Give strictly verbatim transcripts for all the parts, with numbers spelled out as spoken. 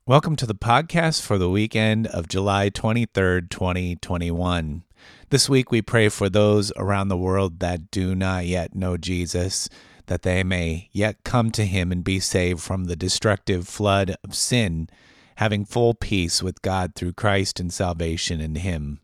Welcome to the podcast for the weekend of July twenty-third, twenty twenty-one. This week we pray for those around the world that do not yet know Jesus, that they may yet come to him and be saved from the destructive flood of sin, having full peace with God through Christ and salvation in him.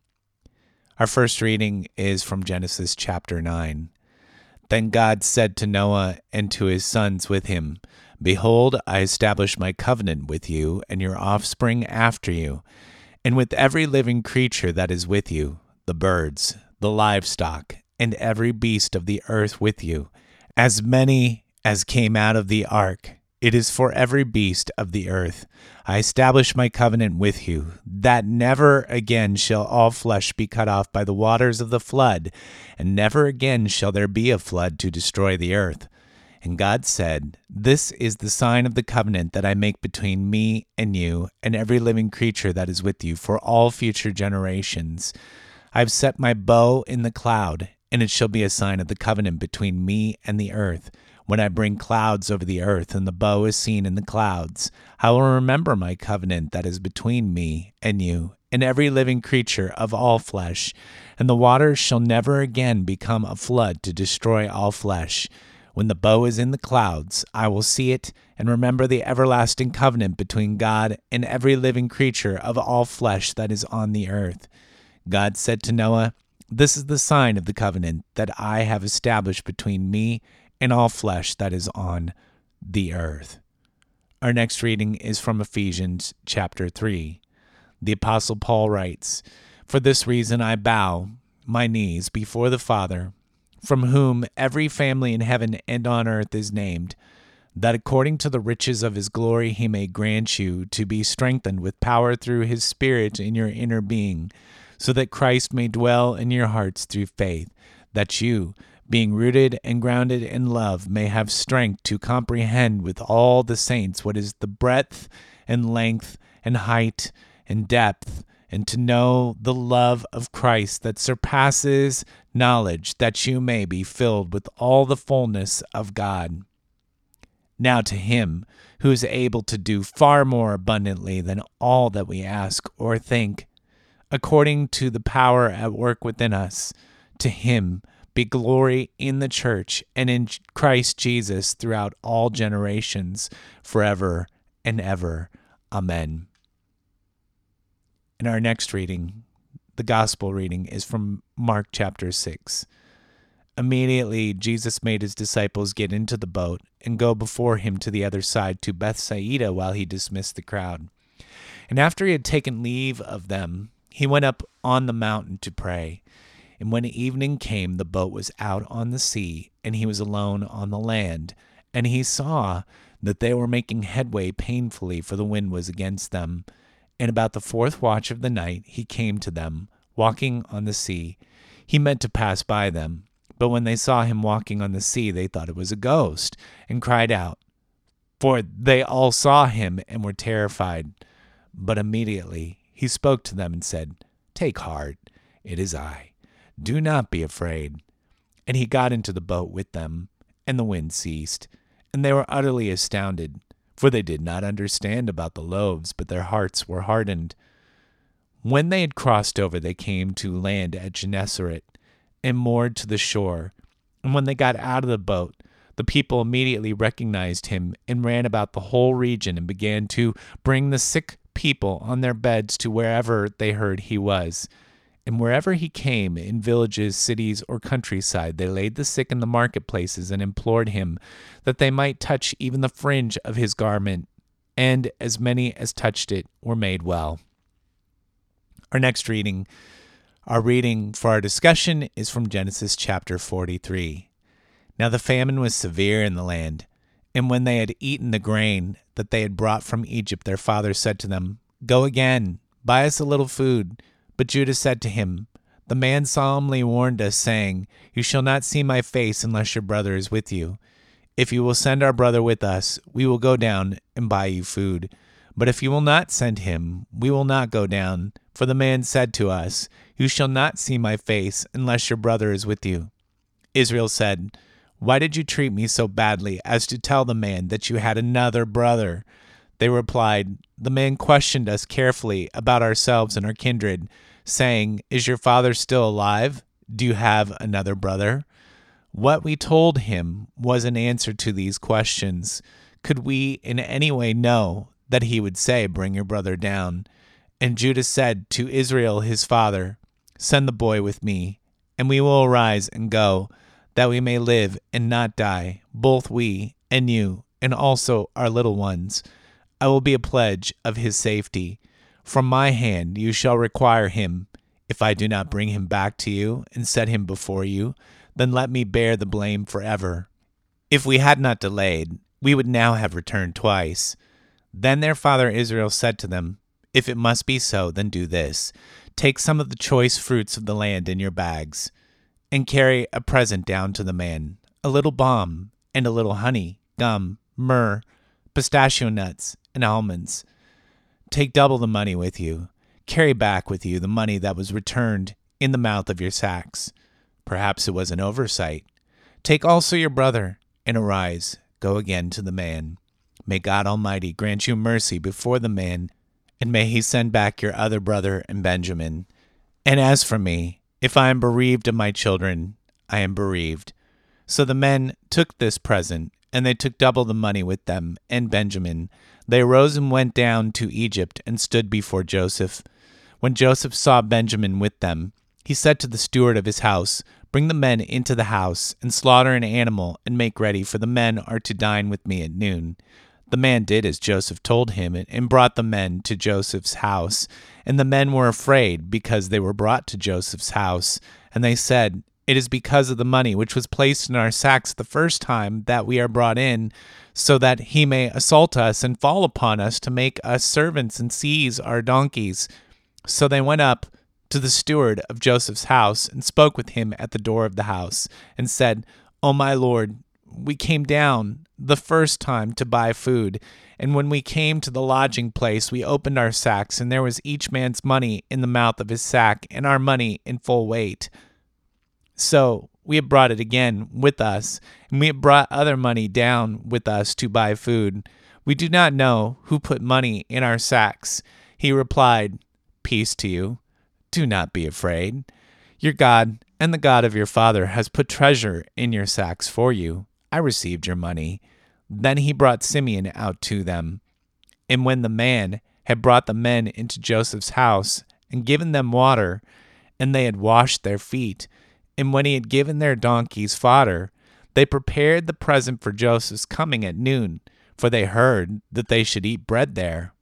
Our first reading is from Genesis chapter nine. Then God said to Noah and to his sons with him, Behold, I establish my covenant with you and your offspring after you, and with every living creature that is with you, the birds, the livestock, and every beast of the earth with you, as many as came out of the ark. It is for every beast of the earth. I establish my covenant with you, that never again shall all flesh be cut off by the waters of the flood, and never again shall there be a flood to destroy the earth. And God said, This is the sign of the covenant that I make between me and you and every living creature that is with you for all future generations. I have set my bow in the cloud, and it shall be a sign of the covenant between me and the earth. When I bring clouds over the earth and the bow is seen in the clouds, I will remember my covenant that is between me and you and every living creature of all flesh. And the waters shall never again become a flood to destroy all flesh. When the bow is in the clouds, I will see it and remember the everlasting covenant between God and every living creature of all flesh that is on the earth. God said to Noah, This is the sign of the covenant that I have established between me and all flesh that is on the earth. Our next reading is from Ephesians chapter three. The Apostle Paul writes, For this reason I bow my knees before the Father, from whom every family in heaven and on earth is named, that according to the riches of his glory he may grant you to be strengthened with power through his Spirit in your inner being, so that Christ may dwell in your hearts through faith, that you, being rooted and grounded in love, may have strength to comprehend with all the saints what is the breadth and length and height and depth, and to know the love of Christ that surpasses knowledge, that you may be filled with all the fullness of God. Now to him who is able to do far more abundantly than all that we ask or think, according to the power at work within us, to him be glory in the church and in Christ Jesus throughout all generations, forever and ever. Amen. In our next reading, the gospel reading is from Mark chapter six. Immediately Jesus made his disciples get into the boat and go before him to the other side to Bethsaida while he dismissed the crowd. And after he had taken leave of them, he went up on the mountain to pray. And when evening came, the boat was out on the sea, and he was alone on the land. And he saw that they were making headway painfully, for the wind was against them. And about the fourth watch of the night he came to them, walking on the sea. He meant to pass by them, but when they saw him walking on the sea, they thought it was a ghost, and cried out. For they all saw him and were terrified. But immediately he spoke to them and said, Take heart, it is I. Do not be afraid. And he got into the boat with them, and the wind ceased, and they were utterly astounded. For they did not understand about the loaves, but their hearts were hardened. When they had crossed over, they came to land at Gennesaret and moored to the shore. And when they got out of the boat, the people immediately recognized him and ran about the whole region and began to bring the sick people on their beds to wherever they heard he was. And wherever he came, in villages, cities, or countryside, they laid the sick in the marketplaces and implored him that they might touch even the fringe of his garment. And as many as touched it were made well. Our next reading, our reading for our discussion is from Genesis chapter forty-three. Now the famine was severe in the land, and when they had eaten the grain that they had brought from Egypt, their father said to them, Go again, buy us a little food. But Judah said to him, The man solemnly warned us, saying, You shall not see my face unless your brother is with you. If you will send our brother with us, we will go down and buy you food. But if you will not send him, we will not go down. For the man said to us, You shall not see my face unless your brother is with you. Israel said, Why did you treat me so badly as to tell the man that you had another brother? They replied, "The man questioned us carefully about ourselves and our kindred, saying, 'Is your father still alive? Do you have another brother?' What we told him was an answer to these questions. Could we in any way know that he would say, 'Bring your brother down'?" And Judah said to Israel his father, "Send the boy with me, and we will arise and go, that we may live and not die, both we and you, and also our little ones. I will be a pledge of his safety. From my hand you shall require him. If I do not bring him back to you and set him before you, then let me bear the blame forever." If we had not delayed, we would now have returned twice. Then their father Israel said to them, "If it must be so, then do this. Take some of the choice fruits of the land in your bags, and carry a present down to the man, a little balm, and a little honey, gum, myrrh, pistachio nuts, and almonds. Take double the money with you. Carry back with you the money that was returned in the mouth of your sacks. Perhaps it was an oversight. Take also your brother, and arise, go again to the man. May God Almighty grant you mercy before the man, and may he send back your other brother and Benjamin. And as for me, if I am bereaved of my children, I am bereaved." So the men took this present, and they took double the money with them and Benjamin. They arose and went down to Egypt and stood before Joseph. When Joseph saw Benjamin with them, he said to the steward of his house, "Bring the men into the house, and slaughter an animal, and make ready, for the men are to dine with me at noon." The man did as Joseph told him, and brought the men to Joseph's house. And the men were afraid, because they were brought to Joseph's house. And they said, "It is because of the money which was placed in our sacks the first time that we are brought in, so that he may assault us and fall upon us to make us servants and seize our donkeys." So they went up to the steward of Joseph's house and spoke with him at the door of the house, and said, "O my lord, we came down the first time to buy food, and when we came to the lodging place, we opened our sacks, and there was each man's money in the mouth of his sack, and our money in full weight. So we have brought it again with us, and we have brought other money down with us to buy food. We do not know who put money in our sacks." He replied, "Peace to you. Do not be afraid. Your God and the God of your father has put treasure in your sacks for you. I received your money." Then he brought Simeon out to them. And when the man had brought the men into Joseph's house and given them water, and they had washed their feet, and when he had given their donkeys fodder, they prepared the present for Joseph's coming at noon, for they heard that they should eat bread there.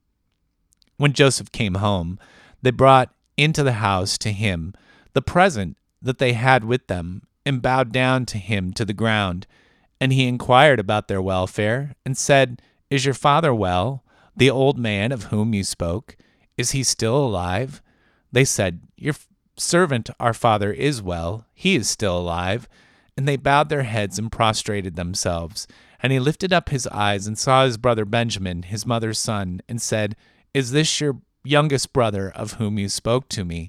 When Joseph came home, they brought into the house to him the present that they had with them, and bowed down to him to the ground. And he inquired about their welfare, and said, "Is your father well, the old man of whom you spoke? Is he still alive?" They said, "Your servant, our father, is well. He is still alive." And they bowed their heads and prostrated themselves. And he lifted up his eyes and saw his brother Benjamin, his mother's son, and said, "Is this your youngest brother of whom you spoke to me?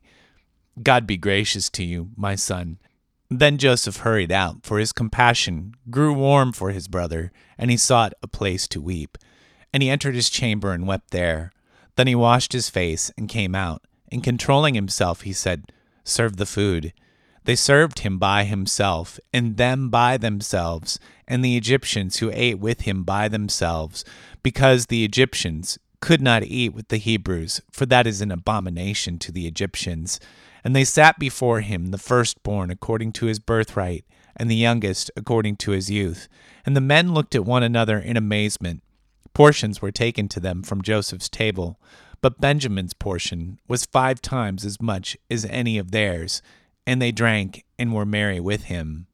God be gracious to you, my son." Then Joseph hurried out, for his compassion grew warm for his brother, and he sought a place to weep. And he entered his chamber and wept there. Then he washed his face and came out, and controlling himself, he said, "Serve the food." They served him by himself, and them by themselves, and the Egyptians who ate with him by themselves, because the Egyptians could not eat with the Hebrews, for that is an abomination to the Egyptians. And they sat before him, the firstborn according to his birthright, and the youngest according to his youth. And the men looked at one another in amazement. Portions were taken to them from Joseph's table, but Benjamin's portion was five times as much as any of theirs, and they drank and were merry with him.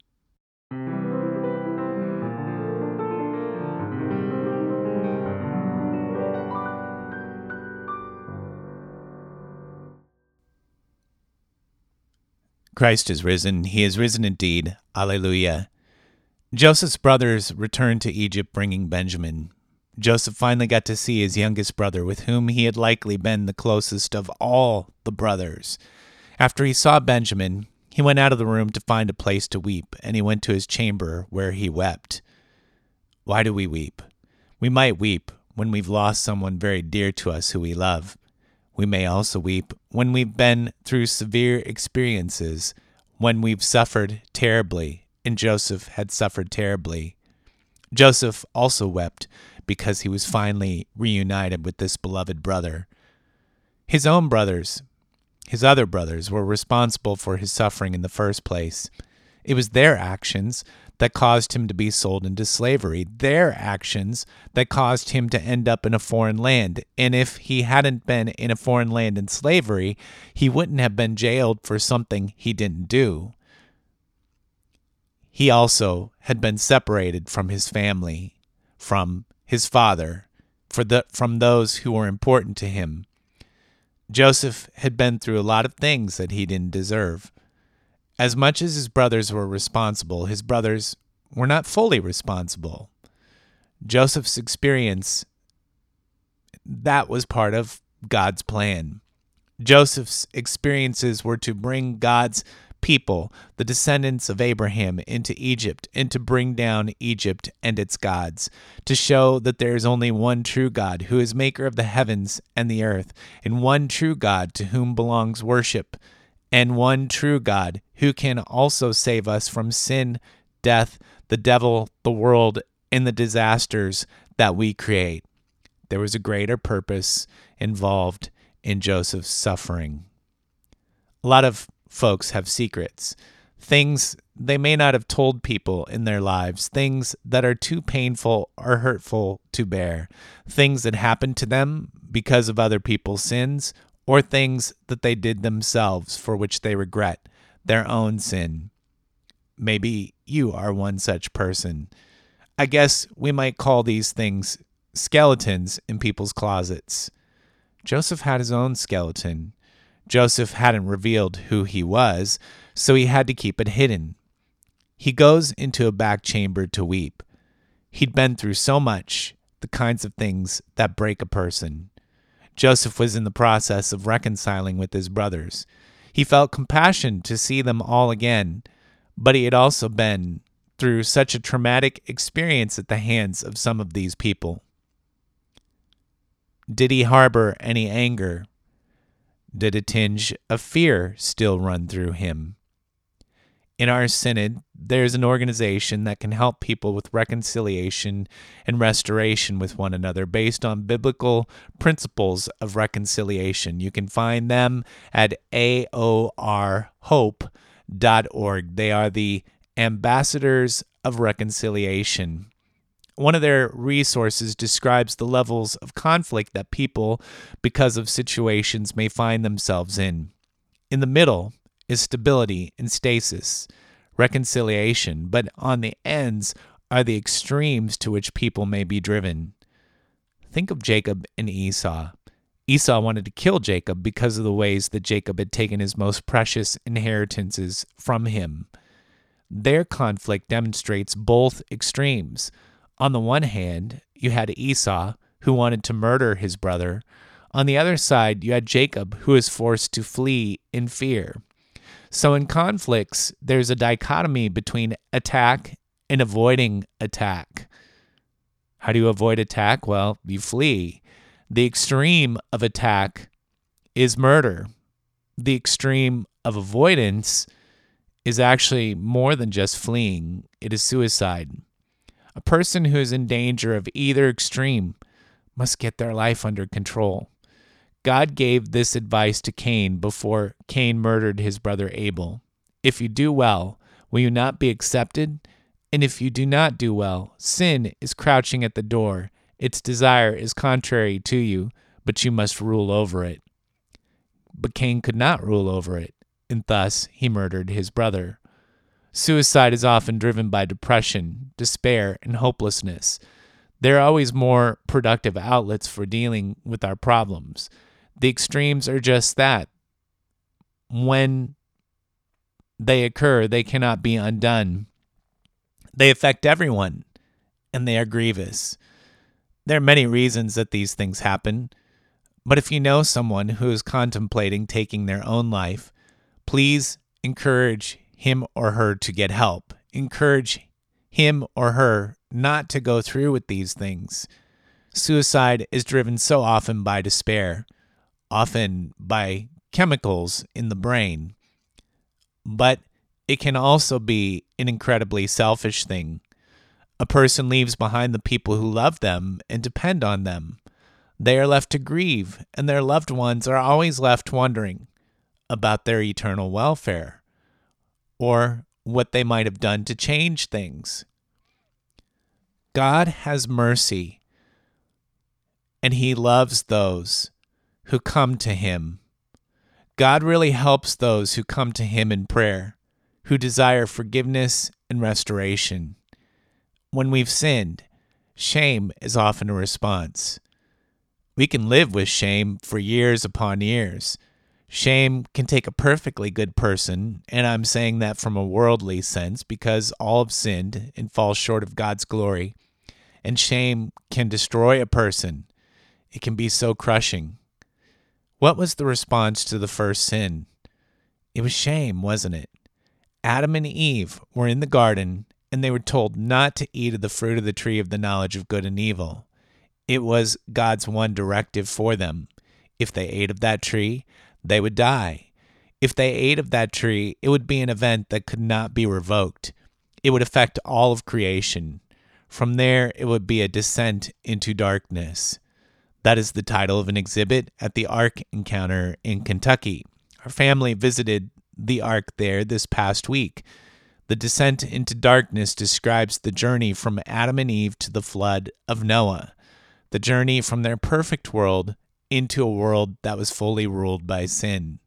Christ is risen. He is risen indeed. Alleluia. Joseph's brothers returned to Egypt bringing Benjamin. Joseph finally got to see his youngest brother, with whom he had likely been the closest of all the brothers. After he saw Benjamin, he went out of the room to find a place to weep, and he went to his chamber where he wept. Why do we weep? We might weep when we've lost someone very dear to us who we love. We may also weep when we've been through severe experiences, when we've suffered terribly, and Joseph had suffered terribly. Joseph also wept because he was finally reunited with this beloved brother. His own brothers, his other brothers, were responsible for his suffering in the first place. It was their actions that caused him to be sold into slavery, their actions that caused him to end up in a foreign land. And if he hadn't been in a foreign land in slavery, he wouldn't have been jailed for something he didn't do. He also had been separated from his family, from his father, for the, from those who were important to him. Joseph had been through a lot of things that he didn't deserve. As much as his brothers were responsible, his brothers were not fully responsible. Joseph's experience, that was part of God's plan. Joseph's experiences were to bring God's people, the descendants of Abraham, into Egypt, and to bring down Egypt and its gods, to show that there is only one true God, who is maker of the heavens and the earth, and one true God to whom belongs worship, and one true God who can also save us from sin, death, the devil, the world, and the disasters that we create. There was a greater purpose involved in Joseph's suffering. A lot of folks have secrets, things they may not have told people in their lives, things that are too painful or hurtful to bear, things that happened to them because of other people's sins, or things that they did themselves for which they regret their own sin. Maybe you are one such person. I guess we might call these things skeletons in people's closets. Joseph had his own skeleton. Joseph hadn't revealed who he was, so he had to keep it hidden. He goes into a back chamber to weep. He'd been through so much, the kinds of things that break a person. Joseph was in the process of reconciling with his brothers. He felt compassion to see them all again, but he had also been through such a traumatic experience at the hands of some of these people. Did he harbor any anger? Did a tinge of fear still run through him? In our synod, there's an organization that can help people with reconciliation and restoration with one another based on biblical principles of reconciliation. You can find them at A O R hope dot org. They are the Ambassadors of Reconciliation. One of their resources describes the levels of conflict that people, because of situations, may find themselves in. In the middle is stability and stasis, reconciliation, but on the ends are the extremes to which people may be driven. Think of Jacob and Esau. Esau wanted to kill Jacob because of the ways that Jacob had taken his most precious inheritances from him. Their conflict demonstrates both extremes. On the one hand, you had Esau, who wanted to murder his brother. On the other side, you had Jacob, who was forced to flee in fear. So in conflicts, there's a dichotomy between attack and avoiding attack. How do you avoid attack? Well, you flee. The extreme of attack is murder. The extreme of avoidance is actually more than just fleeing. It is suicide. A person who is in danger of either extreme must get their life under control. God gave this advice to Cain before Cain murdered his brother Abel. If you do well, will you not be accepted? And if you do not do well, sin is crouching at the door. Its desire is contrary to you, but you must rule over it. But Cain could not rule over it, and thus he murdered his brother. Suicide is often driven by depression, despair, and hopelessness. There are always more productive outlets for dealing with our problems. The extremes are just that. When they occur, they cannot be undone. They affect everyone, and they are grievous. There are many reasons that these things happen, but if you know someone who is contemplating taking their own life, please encourage him or her to get help. Encourage him or her not to go through with these things. Suicide is driven so often by despair, often by chemicals in the brain, but it can also be an incredibly selfish thing. A person leaves behind the people who love them and depend on them. They are left to grieve, and their loved ones are always left wondering about their eternal welfare or what they might have done to change things. God has mercy, and he loves those who come to him. God really helps those who come to him in prayer, who desire forgiveness and restoration. When we've sinned, shame is often a response. We can live with shame for years upon years. Shame can take a perfectly good person, and I'm saying that from a worldly sense because all have sinned and fall short of God's glory. And shame can destroy a person. It can be so crushing. What was the response to the first sin? It was shame, wasn't it? Adam and Eve were in the garden, and they were told not to eat of the fruit of the tree of the knowledge of good and evil. It was God's one directive for them. If they ate of that tree, they would die. If they ate of that tree, it would be an event that could not be revoked. It would affect all of creation. From there, it would be a descent into darkness. That is the title of an exhibit at the Ark Encounter in Kentucky. Our family visited the Ark there this past week. The descent into darkness describes the journey from Adam and Eve to the flood of Noah, the journey from their perfect world into a world that was fully ruled by sin.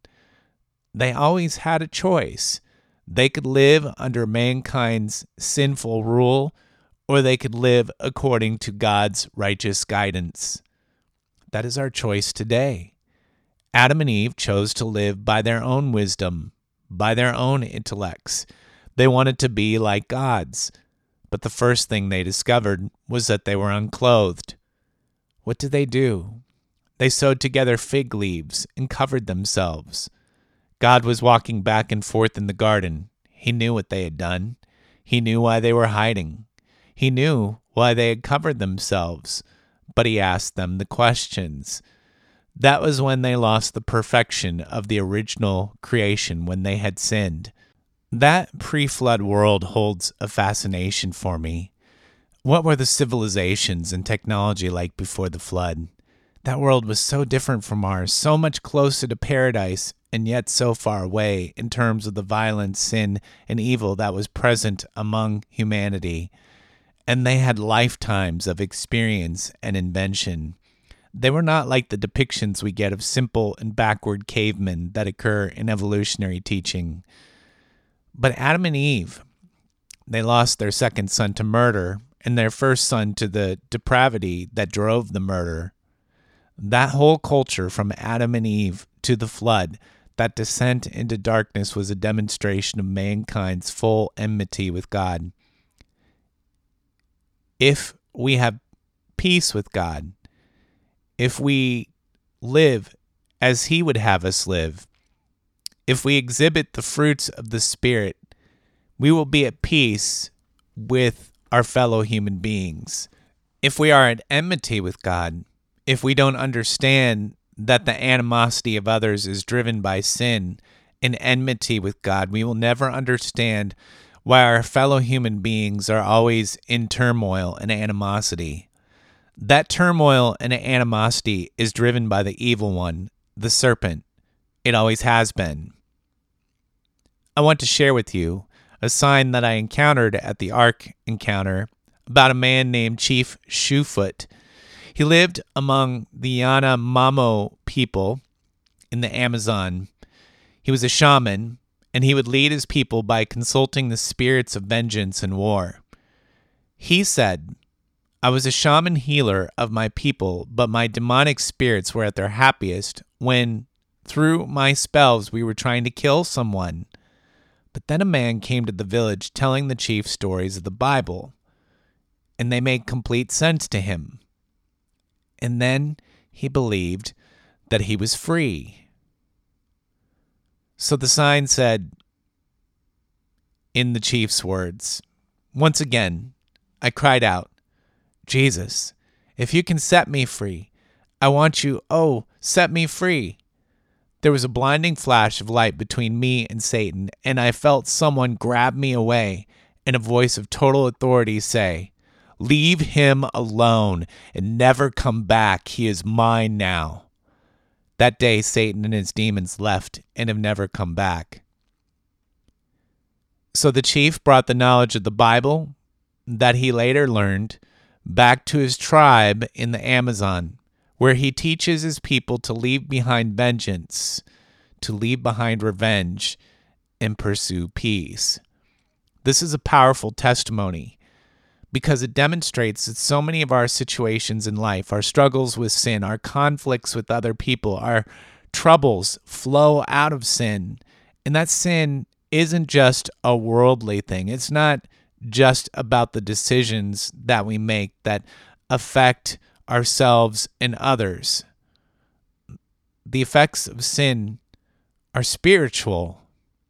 They always had a choice. They could live under mankind's sinful rule, or they could live according to God's righteous guidance. That is our choice today. Adam and Eve chose to live by their own wisdom, by their own intellects. They wanted to be like gods, but the first thing they discovered was that they were unclothed. What did they do? They sewed together fig leaves and covered themselves. God was walking back and forth in the garden. He knew what they had done. He knew why they were hiding. He knew why they had covered themselves, but he asked them the questions. That was when they lost the perfection of the original creation, when they had sinned. That pre-flood world holds a fascination for me. What were the civilizations and technology like before the flood? That world was so different from ours, so much closer to paradise, and yet so far away in terms of the violence, sin, and evil that was present among humanity. And they had lifetimes of experience and invention. They were not like the depictions we get of simple and backward cavemen that occur in evolutionary teaching. But Adam and Eve, they lost their second son to murder and their first son to the depravity that drove the murder. That whole culture from Adam and Eve to the flood, that descent into darkness, was a demonstration of mankind's full enmity with God. If we have peace with God, if we live as he would have us live, if we exhibit the fruits of the Spirit, we will be at peace with our fellow human beings. If we are at enmity with God, if we don't understand that the animosity of others is driven by sin and enmity with God, we will never understand why our fellow human beings are always in turmoil and animosity. That turmoil and animosity is driven by the evil one, the serpent. It always has been. I want to share with you a sign that I encountered at the Ark Encounter about a man named Chief Shoefoot. He lived among the Yanomamo people in the Amazon. He was a shaman, and he would lead his people by consulting the spirits of vengeance and war. He said, "I was a shaman healer of my people, but my demonic spirits were at their happiest when, through my spells, we were trying to kill someone. But then a man came to the village telling the chief stories of the Bible, and they made complete sense to him. And then he believed that he was free." So the sign said, in the chief's words, "Once again, I cried out, 'Jesus,' If you can set me free, I want you, oh, set me free. There was a blinding flash of light between me and Satan, and I felt someone grab me away and a voice of total authority say, "Leave him alone and never come back. He is mine now." That day, Satan and his demons left and have never come back. So the chief brought the knowledge of the Bible that he later learned back to his tribe in the Amazon, where he teaches his people to leave behind vengeance, to leave behind revenge, and pursue peace. This is a powerful testimony because it demonstrates that so many of our situations in life, our struggles with sin, our conflicts with other people, our troubles flow out of sin. And that sin isn't just a worldly thing. It's not just about the decisions that we make that affect ourselves and others. The effects of sin are spiritual.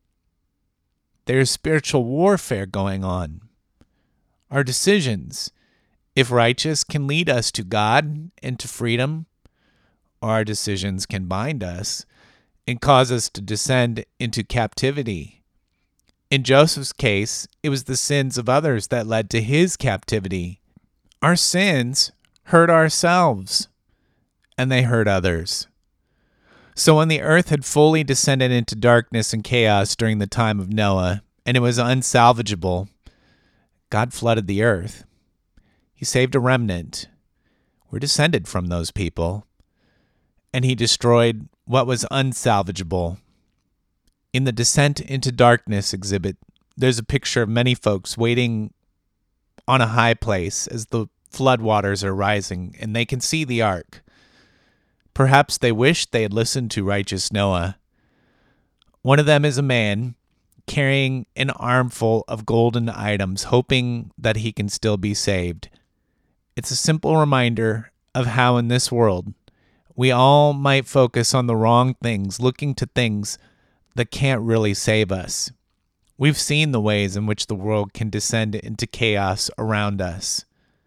There's spiritual warfare going on. Our decisions, if righteous, can lead us to God and to freedom, or our decisions can bind us and cause us to descend into captivity. In Joseph's case, it was the sins of others that led to his captivity. Our sins hurt ourselves, and they hurt others. So when the earth had fully descended into darkness and chaos during the time of Noah, and it was unsalvageable, God flooded the earth. He saved a remnant. We're descended from those people. And he destroyed what was unsalvageable. In the Descent into Darkness exhibit, there's a picture of many folks waiting on a high place as the floodwaters are rising, and they can see the ark. Perhaps they wish they had listened to righteous Noah. One of them is a man carrying an armful of golden items, hoping that he can still be saved. It's a simple reminder of how in this world we all might focus on the wrong things, looking to things that can't really save us. We've seen the ways in which the world can descend into chaos around us.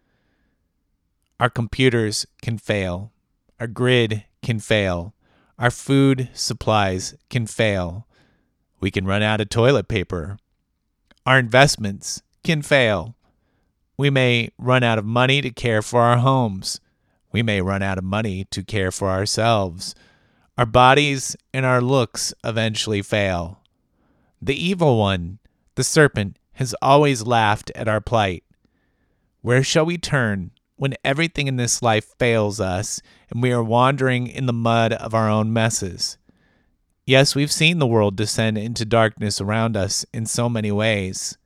Our computers can fail. Our grid can fail. Our food supplies can fail. We can run out of toilet paper. Our investments can fail. We may run out of money to care for our homes. We may run out of money to care for ourselves. Our bodies and our looks eventually fail. The evil one, the serpent, has always laughed at our plight. Where shall we turn when everything in this life fails us and we are wandering in the mud of our own messes? Yes, we've seen the world descend into darkness around us in so many ways.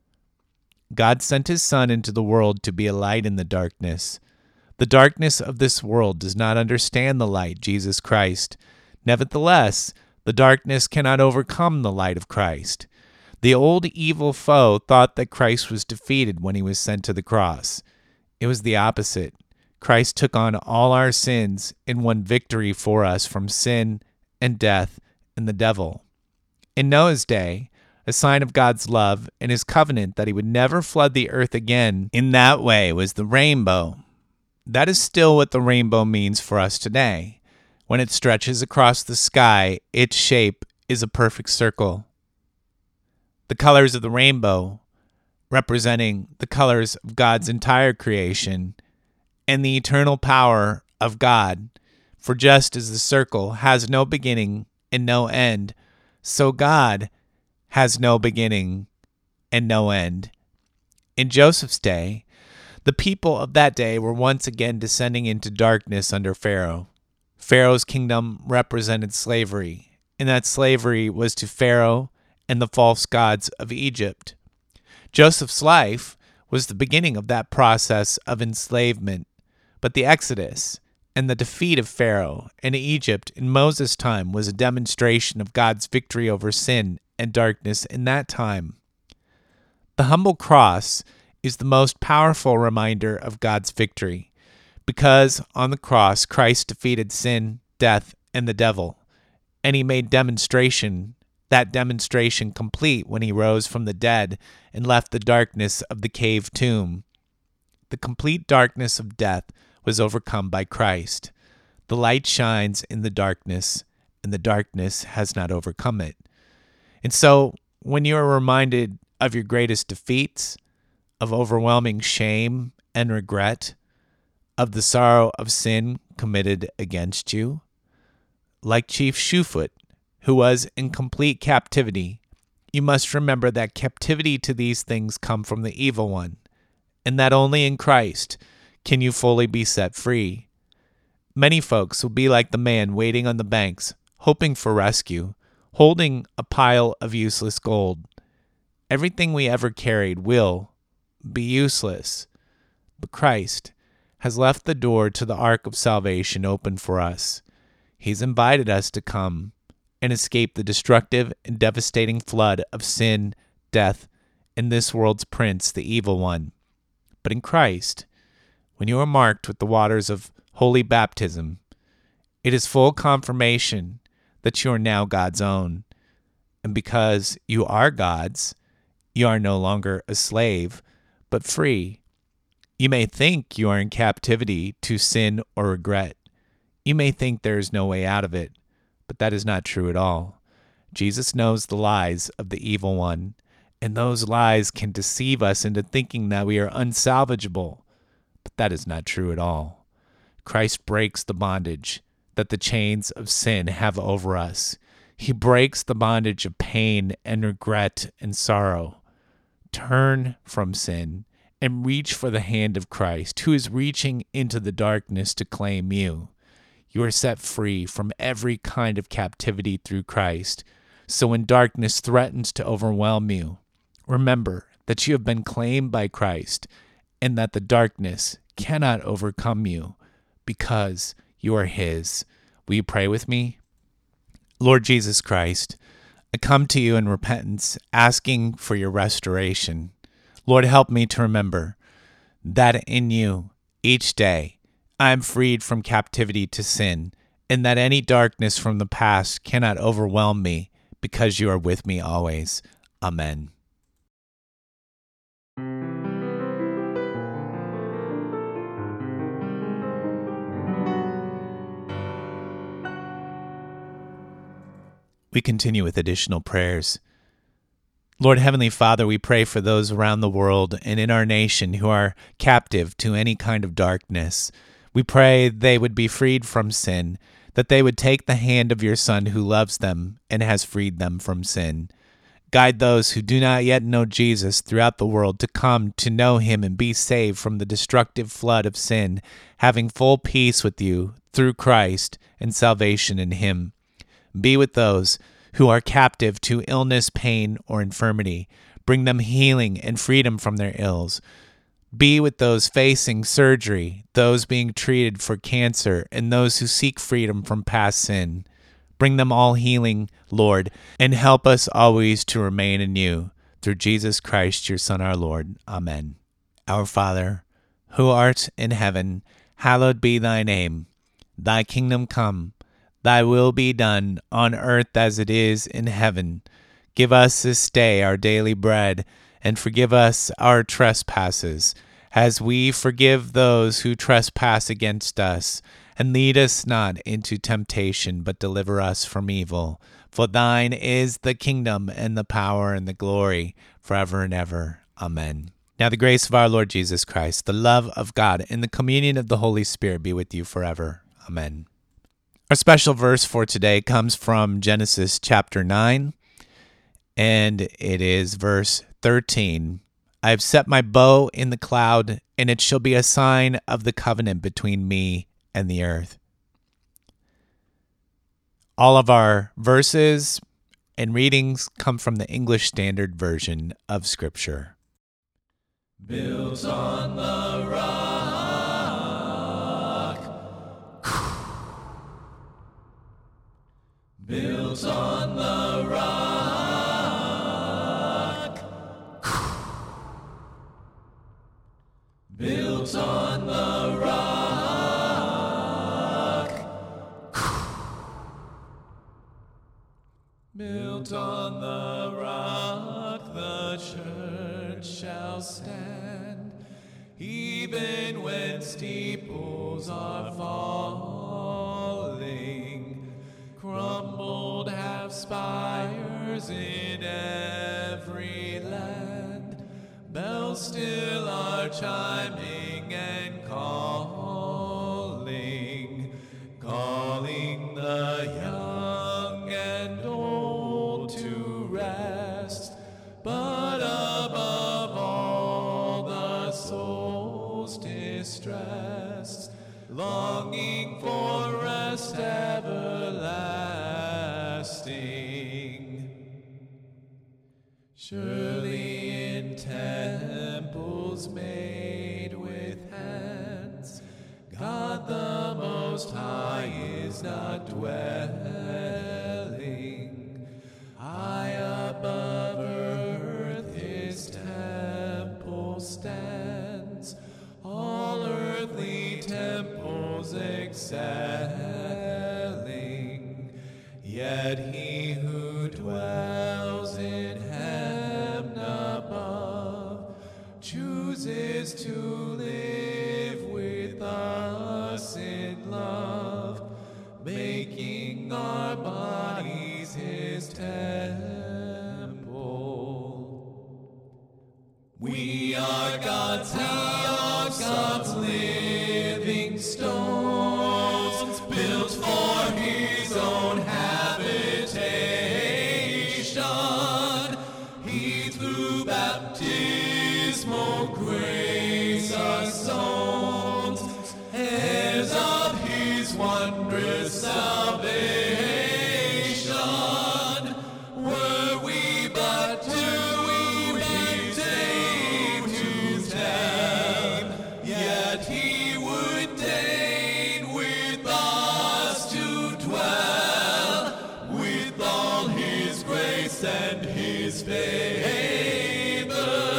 God sent his Son into the world to be a light in the darkness. The darkness of this world does not understand the light, Jesus Christ. Nevertheless, the darkness cannot overcome the light of Christ. The old evil foe thought that Christ was defeated when he was sent to the cross. It was the opposite. Christ took on all our sins and won victory for us from sin and death and the devil. In Noah's day, a sign of God's love and his covenant that he would never flood the earth again in that way was the rainbow. That is still what the rainbow means for us today. When it stretches across the sky, its shape is a perfect circle. The colors of the rainbow representing the colors of God's entire creation and the eternal power of God. For just as the circle has no beginning and no end, so God has no beginning and no end. In Joseph's day, the people of that day were once again descending into darkness under Pharaoh. Pharaoh's kingdom represented slavery, and that slavery was to Pharaoh and the false gods of Egypt. Joseph's life was the beginning of that process of enslavement, but the Exodus and the defeat of Pharaoh and Egypt in Moses' time was a demonstration of God's victory over sin and darkness in that time. The humble cross is the most powerful reminder of God's victory, because on the cross Christ defeated sin, death, and the devil, and he made demonstration, that demonstration complete when he rose from the dead and left the darkness of the cave tomb. The complete darkness of death was overcome by Christ. The light shines in the darkness, and the darkness has not overcome it. And so, when you are reminded of your greatest defeats, of overwhelming shame and regret, of the sorrow of sin committed against you, like Chief Shoefoot, who was in complete captivity, you must remember that captivity to these things come from the evil one, and that only in Christ can you fully be set free. Many folks will be like the man waiting on the banks, hoping for rescue, holding a pile of useless gold. Everything we ever carried will be useless, but Christ has left the door to the ark of salvation open for us. He's invited us to come and escape the destructive and devastating flood of sin, death, and this world's prince, the evil one. But in Christ, when you are marked with the waters of holy baptism, it is full confirmation that you are now God's own. And because you are God's, you are no longer a slave, but free. You may think you are in captivity to sin or regret. You may think there is no way out of it, but that is not true at all. Jesus knows the lies of the evil one, and those lies can deceive us into thinking that we are unsalvageable, but that is not true at all. Christ breaks the bondage that the chains of sin have over us. He breaks the bondage of pain and regret and sorrow. Turn from sin and reach for the hand of Christ, who is reaching into the darkness to claim you. You are set free from every kind of captivity through Christ. So when darkness threatens to overwhelm you, remember that you have been claimed by Christ and that the darkness cannot overcome you because you are His. Will you pray with me? Lord Jesus Christ, I come to you in repentance, asking for your restoration. Lord, help me to remember that in you, each day, I am freed from captivity to sin, and that any darkness from the past cannot overwhelm me because you are with me always. Amen. We continue with additional prayers. Lord Heavenly Father, we pray for those around the world and in our nation who are captive to any kind of darkness. We pray they would be freed from sin, that they would take the hand of your Son who loves them and has freed them from sin. Guide those who do not yet know Jesus throughout the world to come to know him and be saved from the destructive flood of sin, having full peace with you through Christ and salvation in him. Be with those who are captive to illness, pain, or infirmity. Bring them healing and freedom from their ills. Be with those facing surgery, those being treated for cancer, and those who seek freedom from past sin. Bring them all healing, Lord, and help us always to remain in you. Through Jesus Christ, your Son, our Lord. Amen. Our Father, who art in heaven, hallowed be thy name. Thy kingdom come. Thy will be done on earth as it is in heaven. Give us this day our daily bread, and forgive us our trespasses, as we forgive those who trespass against us. And lead us not into temptation, but deliver us from evil. For thine is the kingdom, and the power, and the glory, forever and ever. Amen. Now the grace of our Lord Jesus Christ, the love of God, and the communion of the Holy Spirit be with you forever. Amen. Our special verse for today comes from Genesis chapter nine, and it is verse thirteen. I have set my bow in the cloud, and it shall be a sign of the covenant between me and the earth. All of our verses and readings come from the English Standard Version of Scripture. Built on the rock. Built on the rock. Built on the rock. Built on the rock, the church shall stand. even when steeples are falling. Crumbled have spires in every land. Bells still are chiming and calling, calling the young and old to rest. But above all, the soul's distressed, longing for rest everlasting. Surely in temples made with hands, God the Most High is not dwelling. High above earth His temple stands, all earthly temples excelling. Yet He who dwells in heaven above chooses to live with us in love, making our bodies His temple. We are God's house, God's living stones, built for His own habitation. He through baptismal grace us owns, heirs of His wondrous salvation. Were we but too weak to tell, yet He would deign with us to dwell, with all His grace and His favor.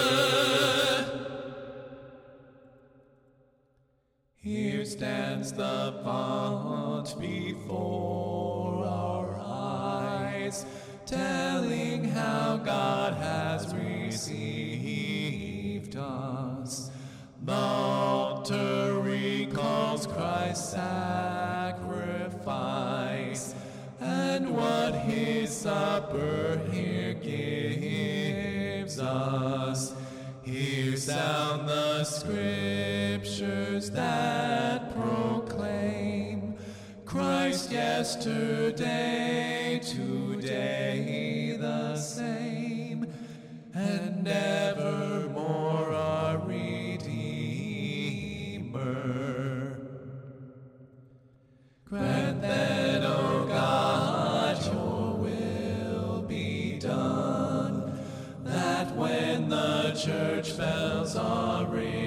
Here stands the font before our eyes, telling how God has received us. The altar recalls Christ's sacrifice, and what His supper here gives us. Here sound the scriptures that proclaim Christ yesterday, today the same, and evermore our Redeemer. Grant that, O God, your will be done, that when the church bells are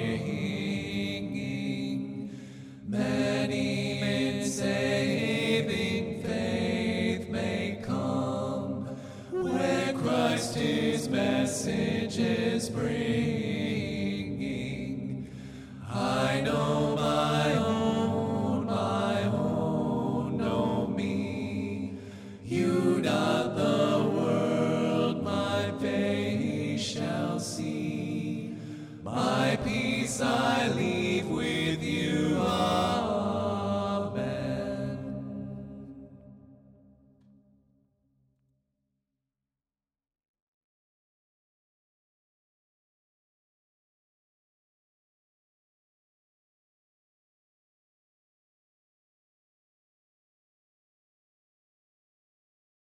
ringing, many in saving faith may come, where Christ His message is bringing.